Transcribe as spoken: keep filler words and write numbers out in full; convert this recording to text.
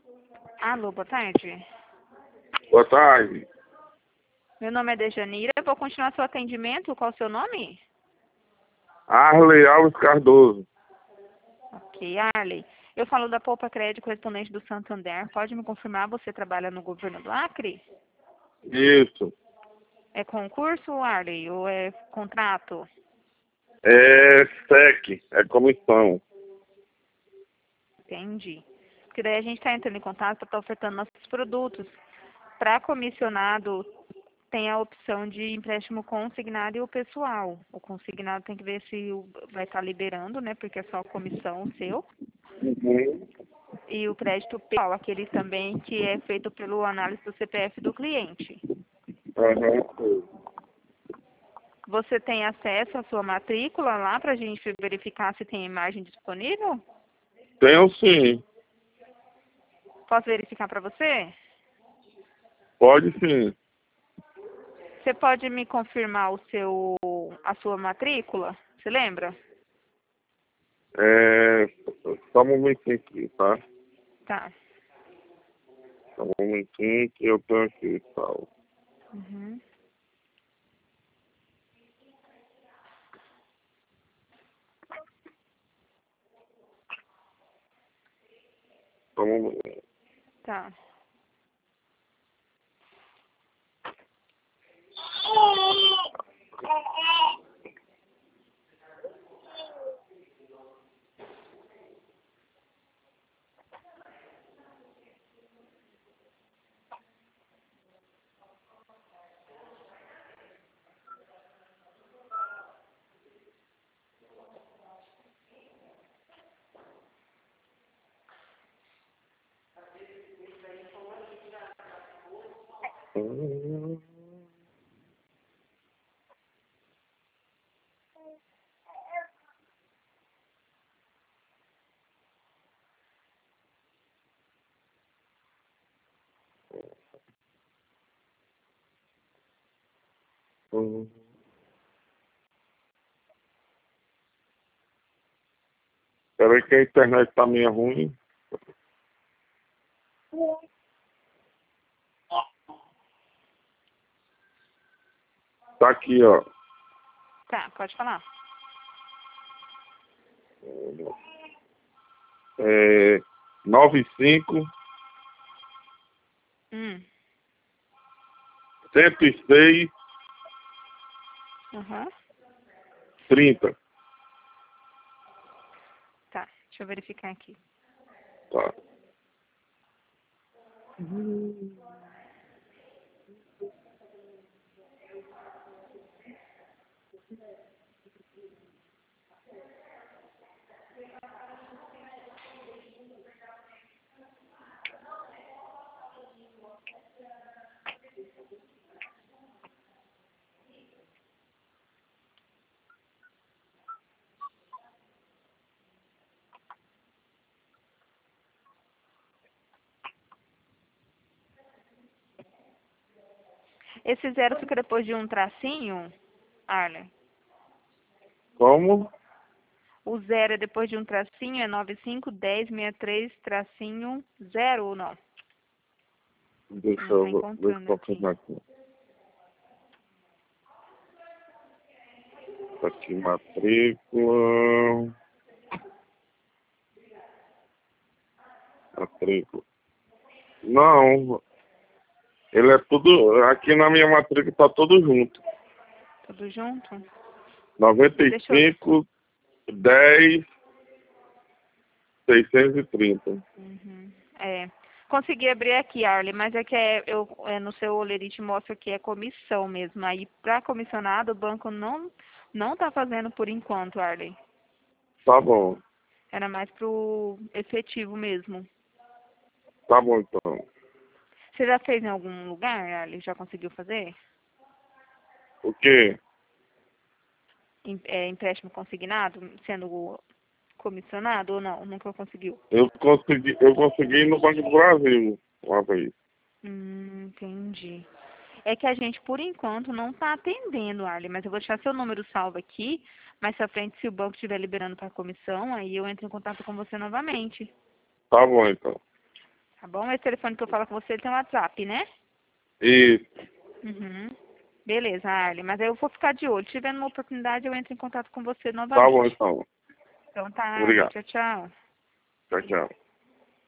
Alô, boa tarde. Boa tarde. Meu nome é Dejanira. Eu vou continuar seu atendimento. Qual o seu nome? Arley Alves Cardoso. Ok, Arley. Eu falo da Poupa Crédito, correspondente do Santander. Pode me confirmar, você trabalha no governo do Acre? Isso. É concurso, Arley, ou é contrato? É S E C, é comissão. Entendi. Porque daí a gente está entrando em contato para estar ofertando nossos produtos. Para comissionado, tem a opção de empréstimo consignado e o pessoal. O consignado tem que ver se o- vai estar liberando, né? Porque é só comissão seu. Uhum. E o crédito pessoal, aquele também que é feito pelo análise do C P F do cliente. Uhum. Você tem acesso à sua matrícula lá para a gente verificar se tem imagem disponível? Tenho sim. Posso verificar para você? Pode sim. Você pode me confirmar o seu, a sua matrícula? Você lembra? É... Só um momentinho aqui, tá? Tá. Só um momentinho que eu tenho aqui, tal. Uhum. Só um momento. Tá. Uhum. Uhum. Peraí que a internet tá meio ruim. Tá aqui, ó. Tá, pode falar. É... nove cinco, Hum. cento e seis, Uhum. trinta. Tá, deixa eu verificar aqui. Tá. Esse zero fica depois de um tracinho, Arlen? Como? O zero é depois de um tracinho, é nove cinco um zero seis três tracinho zero ou não? Deixa Não tá eu ver se encontrando aqui. confirmar aqui. Tá aqui, matrícula. Matrícula. Não, ele é tudo. Aqui na minha matrícula tá tudo junto. Tudo junto? noventa e Deixa eu... cinco, dez, seiscentos e trinta. Uhum. É. Consegui abrir aqui, Arlen, mas é que é, eu, é, no seu olerite mostra que é comissão mesmo. Aí, para comissionado, o banco não não tá fazendo por enquanto, Arlen. Tá bom. Era mais pro efetivo mesmo. Tá bom então. Você já fez em algum lugar, Arlen? Já conseguiu fazer? O quê? Em- é, empréstimo consignado, sendo comissionado ou não? Nunca conseguiu? Eu consegui, eu consegui no Banco do Brasil uma vez. Hum, entendi. É que a gente, por enquanto, não está atendendo, Arlen, mas eu vou deixar seu número salvo aqui. Mais pra frente, se o banco estiver liberando para comissão, aí eu entro em contato com você novamente. Tá bom então. Tá bom? Esse telefone que eu falo com você ele tem WhatsApp, né? Isso. Uhum. Beleza, Arlen. Mas aí eu vou ficar de olho. Se tiver uma oportunidade, eu entro em contato com você Tá bom, novamente. então. Então tá, Arlen. Obrigado. Tchau, tchau. Tchau, tchau.